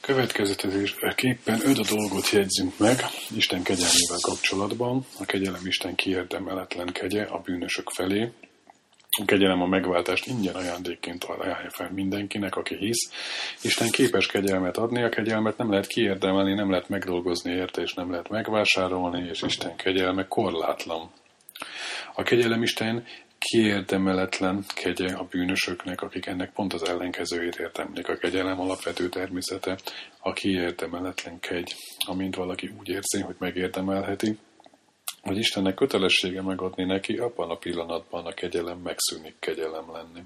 Következetesképpen 5 dolgot jegyzünk meg Isten kegyelmével kapcsolatban. A kegyelem Isten kiérdemeletlen kegye a bűnösök felé. A kegyelem a megváltást ingyen ajándékként ajánlja fel mindenkinek, aki hisz. Isten képes kegyelmet adni, a kegyelmet nem lehet kiérdemelni, nem lehet megdolgozni érte, és nem lehet megvásárolni, és Isten kegyelme korlátlan. A kegyelem Isten kiérdemeletlen kegye a bűnösöknek, akik ennek pont az ellenkezőjét értemlik. A kegyelem alapvető természete a kiérdemeletlen kegy, amint valaki úgy érzi, hogy megérdemelheti, hogy Istennek kötelessége megadni neki, abban a pillanatban a kegyelem megszűnik kegyelem lenni.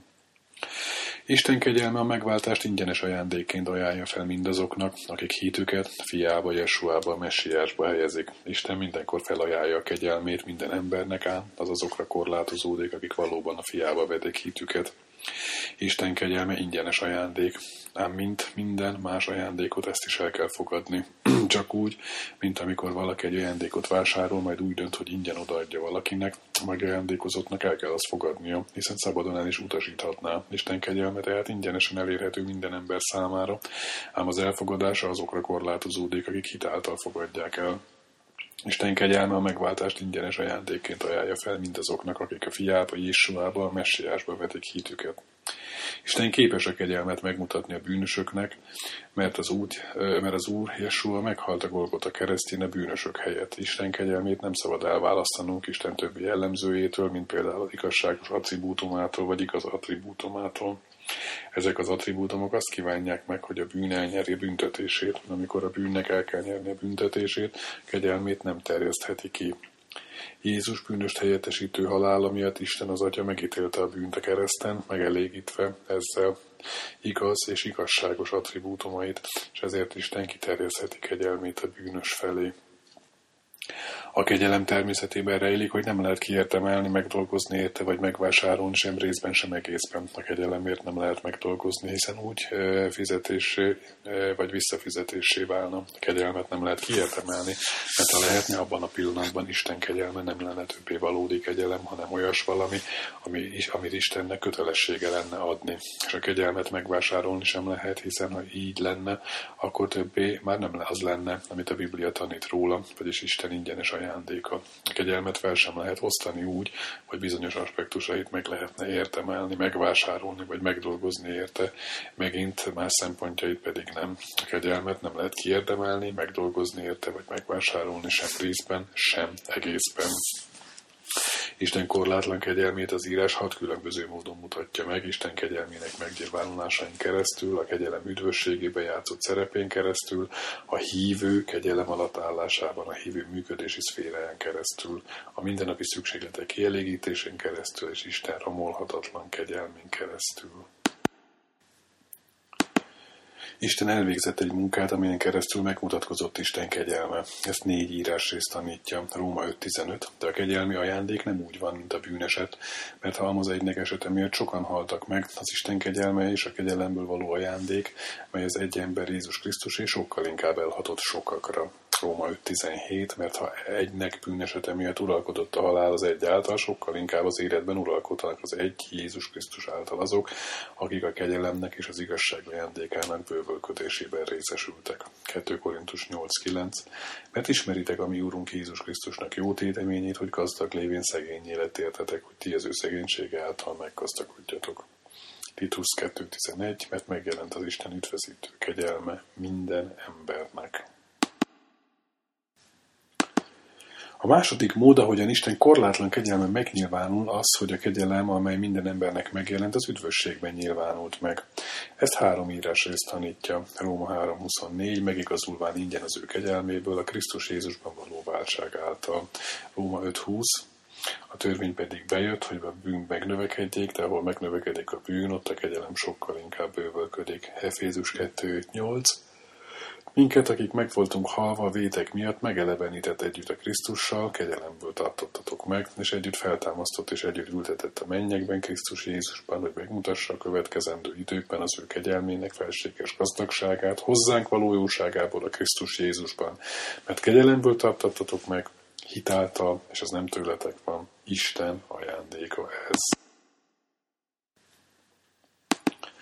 Isten kegyelme a megváltást ingyenes ajándékként ajánlja fel mindazoknak, akik hitüket fiába, Jesuába, a messiásba helyezik. Isten mindenkor felajánlja a kegyelmét minden embernek, ám az azokra korlátozódik, akik valóban a fiába vedik hitüket. Isten kegyelme ingyenes ajándék, ám mint minden más ajándékot ezt is el kell fogadni. Csak úgy, mint amikor valaki egy ajándékot vásárol, majd úgy dönt, hogy ingyen odaadja valakinek, a megajándékozottnak el kell azt fogadnia, hiszen szabadon el is utasíthatná. Isten kegyelme tehát ingyenesen elérhető minden ember számára, ám az elfogadása azokra korlátozódik, akik hit által fogadják el. Isten kegyelme a megváltást ingyenes ajándékként ajánlja fel mindazoknak, akik a fiába, Jésuába, a messiásba vetik hitüket. Isten képes a kegyelmet megmutatni a bűnösöknek, mert az Úr Jesua meghalt a Golgota keresztjén a bűnösök helyett. Isten kegyelmét nem szabad elválasztanunk Isten többi jellemzőjétől, mint például az igazságos attribútumától, vagy igaz attribútumától. Ezek az attribútumok azt kívánják meg, hogy a bűn elnyeri büntetését. Amikor a bűnnek el kell nyerni a büntetését, kegyelmét nem terjesztheti ki. Jézus bűnöst helyettesítő halála miatt Isten az Atya megítélte a bűnt a kereszten, megelégítve ezzel igaz és igazságos attribútumait, és ezért Isten kiterjesztheti kegyelmét a bűnös felé. A kegyelem természetében rejlik, hogy nem lehet kiérdemelni, megdolgozni érte, vagy megvásárolni, sem részben, sem egészben. A kegyelemért nem lehet megdolgozni, hiszen úgy fizetésé vagy visszafizetésé válna. A kegyelmet nem lehet kiérdemelni, mert ha lehetne, abban a pillanatban Isten kegyelme nem lenne többé valódi kegyelem, hanem olyas valami, amit Istennek kötelessége lenne adni. És a kegyelmet megvásárolni sem lehet, hiszen ha így lenne, akkor többé már nem az lenne, amit a Biblia tanít róla, vagyis Isten ingyenes ajándéka. A kegyelmet fel sem lehet osztani úgy, hogy bizonyos aspektusait meg lehetne érdemelni, megvásárolni, vagy megdolgozni érte, megint más szempontjait pedig nem. A kegyelmet nem lehet kiérdemelni, megdolgozni érte, vagy megvásárolni sem részben, sem egészben. Isten korlátlan kegyelmét az írás 6 különböző módon mutatja meg, Isten kegyelmének megnyilvánulásain keresztül, a kegyelem üdvösségében játszott szerepén keresztül, a hívő kegyelem alatt állásában, a hívő működési szféráján keresztül, a mindennapi szükségletek kielégítésén keresztül, és Isten romolhatatlan kegyelmén keresztül. Isten elvégzett egy munkát, amelyen keresztül megmutatkozott Isten kegyelme. Ezt 4 írásrészt tanítja, Róma 5.15, de a kegyelmi ajándék nem úgy van, mint a bűneset, mert Halmoz 1 esete miatt sokan haltak meg, az Isten kegyelme és a kegyelemből való ajándék, mely az egy ember Jézus Krisztusé sokkal inkább elhatott sokakra. Róma 5.17, mert ha egynek bűnesete miatt uralkodott a halál az egy által, sokkal inkább az életben uralkodnak az egy Jézus Krisztus által azok, akik a kegyelemnek és az igazság ajándékának bővölködésében részesültek. 2 Korintus 8.9, mert ismeritek a mi Úrunk Jézus Krisztusnak jó téteményét, hogy gazdag lévén szegényé lettéltetek, hogy ti az ő szegénysége által meggazdagodjatok. Titus 2.11, mert megjelent az Isten üdvözítő kegyelme minden embernek. A második mód, ahogyan Isten korlátlan kegyelme megnyilvánul, az, hogy a kegyelem, amely minden embernek megjelent, az üdvösségben nyilvánult meg. Ezt 3 írásrészt tanítja. Róma 3.24, megigazulván ingyen az ő kegyelméből, a Krisztus Jézusban való váltság által. Róma 5.20, a törvény pedig bejött, hogy a bűn megnövekedjék, de ahol megnövekedik a bűn, ott a kegyelem sokkal inkább bővölködik. Efézus 2.8, minket, akik meg voltunk halva a vétek miatt, megelevenített együtt a Krisztussal, kegyelemből tartottatok meg, és együtt feltámasztott és együtt ültetett a mennyekben Krisztus Jézusban, hogy megmutassa a következendő időkben az ő kegyelmének felséges gazdagságát, hozzánk való jóságából a Krisztus Jézusban. Mert kegyelemből tartottatok meg, hitáltal, és az nem tőletek van, Isten ajándéka ez.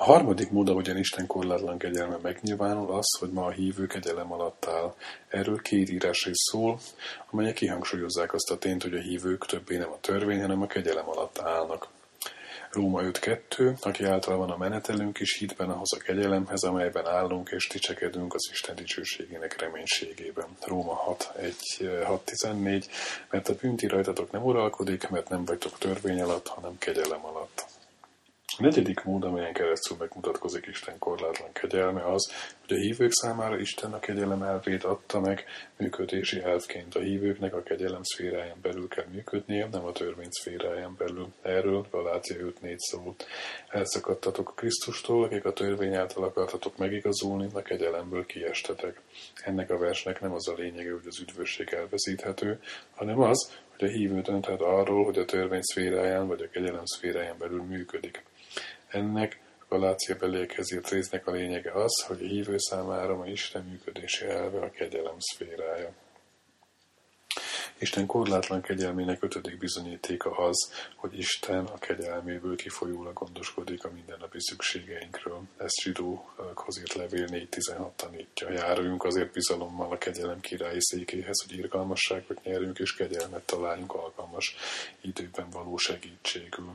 A harmadik mód, ahogyan Isten korlátlan kegyelme megnyilvánul, az, hogy ma a hívő kegyelem alatt áll. Erről 2 írásrész szól, amelyek kihangsúlyozzák azt a tényt, hogy a hívők többé nem a törvény, hanem a kegyelem alatt állnak. Róma 5.2, aki által van a menetelünk is hitben ahhoz a kegyelemhez, amelyben állunk és dicsekedünk az Isten dicsőségének reménységében. Róma 6.14, mert a bűn ti rajtatok nem uralkodik, mert nem vagytok törvény alatt, hanem kegyelem alatt. A negyedik mód, amelyen keresztül megmutatkozik Isten korlátlan kegyelme az, hogy a hívők számára Isten a kegyelem elvét adta meg működési elvként. A hívőknek a kegyelem szféráján belül kell működnie, nem a törvény szféráján belül. Erről Galácia 5.4 szól. Elszakadtatok a Krisztustól, akik a törvény által akartatok megigazulni, a kegyelemből kiestetek. Ennek a versnek nem az a lényege, hogy az üdvösség elveszíthető, hanem az, hogy a hívő dönthet arról, hogy a törvény szféráján vagy a kegyelem szféráján belül működik. Ennek a Galácia beliekhez írt résznek a lényege az, hogy a hívő számára ma Isten működési elve a kegyelem szférája. Isten korlátlan kegyelmének 5. bizonyítéka az, hogy Isten a kegyelméből kifolyólag gondoskodik a mindennapi szükségeinkről. Ezt Zsidókhoz írt levél 4.16 tanítja. Járuljunk azért bizalommal a kegyelem királyi székéhez, hogy irgalmasságot nyerjünk és kegyelmet találjunk alkalmas időben való segítségül.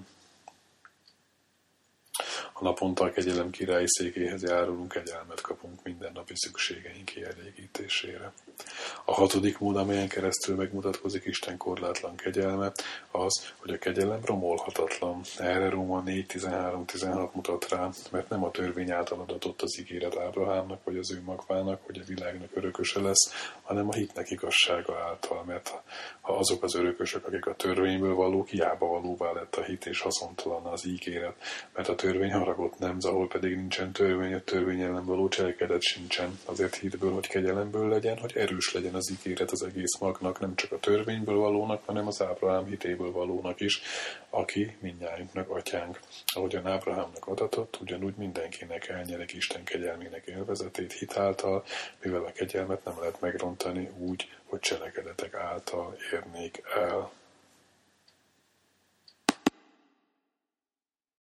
Ha naponta a kegyelem királyi székéhez járulunk, kegyelmet kapunk mindennapi szükségeink kielégítésére. A 6. mód, amelyen keresztül megmutatkozik Isten korlátlan kegyelme, az, hogy a kegyelem romolhatatlan. Erre Róma 4.13-16 mutat rá, mert nem a törvény által adatott az ígéret Ábrahámnak vagy az ő magvának, hogy a világnak örököse lesz, hanem a hitnek igazsága által, mert ha azok az örökösök, akik a törvényből valók, hiába valóvá lett a hit és haszontalan az ígéret, mert a törvény haragot nemz, ahol pedig nincsen törvény, a törvény ellen való cselekedet sincsen. Azért hitből, hogy kegyelemből legyen, hogy erős legyen az ígéret az egész magnak, nem csak a törvényből valónak, hanem az Ábrahám hitéből valónak is, aki mindnyájunknak atyánk. Ahogyan Ábrahámnak adatott, ugyanúgy mindenkinek elnyerik Isten kegyelmének élvezetét hit által, mivel a kegyelmet nem lehet megrontani úgy, hogy cselekedetek által érnék el.